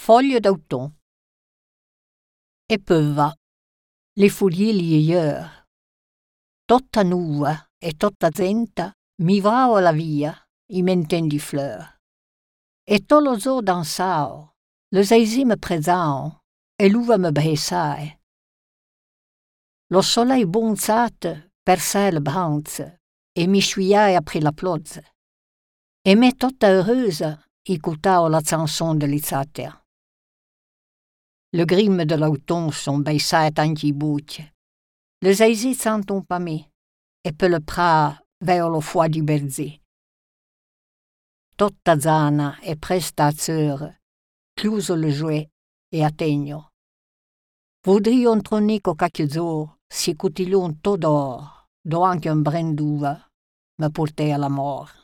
Foglie d'automne. E peuva, le foglie lieieur. Totta nua e totta zenta mi vao la via, i mentendi fleur. E tolo zo dansao, le zaisi me presao, e l'uva me bessae. Lo soleil bonzate perçait le branze, e mi sciuiai après la plozze. E me totta heureuse, écoutao la chanson de l'Izatea. Le grime de l'automne son baissait anche i bucce. Le zaisi senton pas me, e per le pra veo lo foie di berzi. Totta zana e presta a zeur, chiuso le jouet e attegno. Vodrion tronico cacchiuzor, si cotillon todor, do anche un brin d'uva, me portai alla mort.